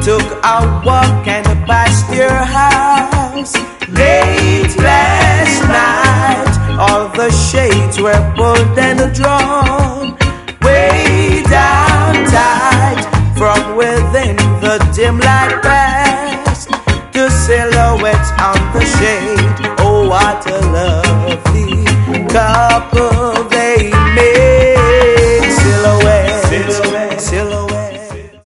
took a walk and passed your house. Late last night, all the shades were pulled and drawn. Way down tight, from within the dim light